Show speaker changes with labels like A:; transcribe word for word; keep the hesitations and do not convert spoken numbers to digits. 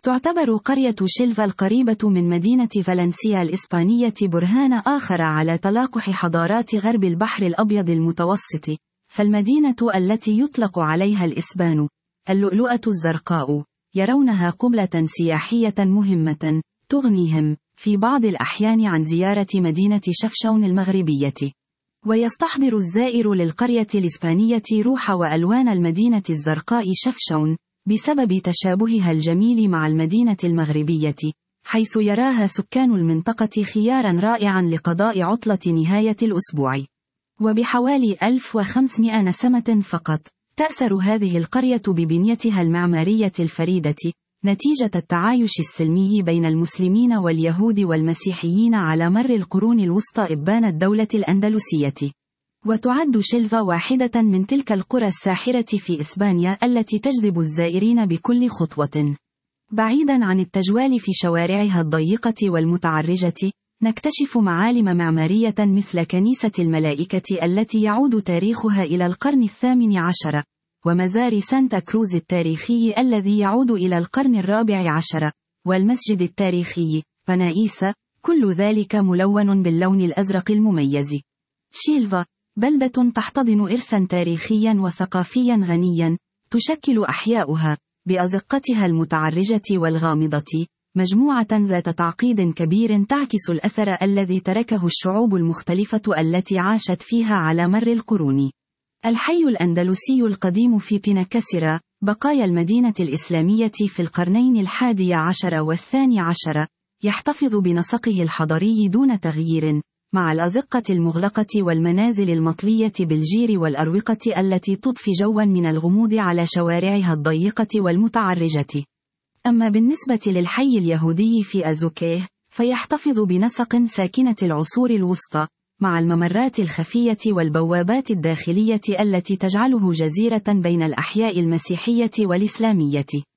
A: تعتبر قرية شيلفا القريبة من مدينة فالنسيا الإسبانية برهان آخر على تلاقح حضارات غرب البحر الأبيض المتوسط، فالمدينة التي يطلق عليها الإسبان اللؤلؤة الزرقاء يرونها قبلة سياحية مهمة تغنيهم في بعض الأحيان عن زيارة مدينة شفشون المغربية. ويستحضر الزائر للقرية الإسبانية روح وألوان المدينة الزرقاء شفشون بسبب تشابهها الجميل مع المدينة المغربية، حيث يراها سكان المنطقة خيارا رائعا لقضاء عطلة نهاية الأسبوع. وبحوالي ألف وخمسمائة نسمة فقط، تأثر هذه القرية ببنيتها المعمارية الفريدة، نتيجة التعايش السلمي بين المسلمين واليهود والمسيحيين على مر القرون الوسطى إبان الدولة الأندلسية. وتعد شيلفا واحدة من تلك القرى الساحرة في إسبانيا التي تجذب الزائرين بكل خطوة. بعيدا عن التجوال في شوارعها الضيقة والمتعرجة، نكتشف معالم معمارية مثل كنيسة الملائكة التي يعود تاريخها إلى القرن الثامن عشر، ومزار سانتا كروز التاريخي الذي يعود إلى القرن الرابع عشر، والمسجد التاريخي بنائيس، كل ذلك ملون باللون الأزرق المميز. شيلفا بلدة تحتضن إرثا تاريخيا وثقافيا غنيا، تشكل أحياؤها بأزقتها المتعرجة والغامضة مجموعة ذات تعقيد كبير تعكس الأثر الذي تركه الشعوب المختلفة التي عاشت فيها على مر القرون. الحي الأندلسي القديم في بنكسرة، بقايا المدينة الإسلامية في القرنين الحادي عشر والثاني عشر، يحتفظ بنسقه الحضري دون تغيير، مع الأزقة المغلقة والمنازل المطلية بالجير والأروقة التي تضفي جوا من الغموض على شوارعها الضيقة والمتعرجة. أما بالنسبة للحي اليهودي في أزوكيه، فيحتفظ بنسق ساكنة العصور الوسطى، مع الممرات الخفية والبوابات الداخلية التي تجعله جزيرة بين الأحياء المسيحية والإسلامية.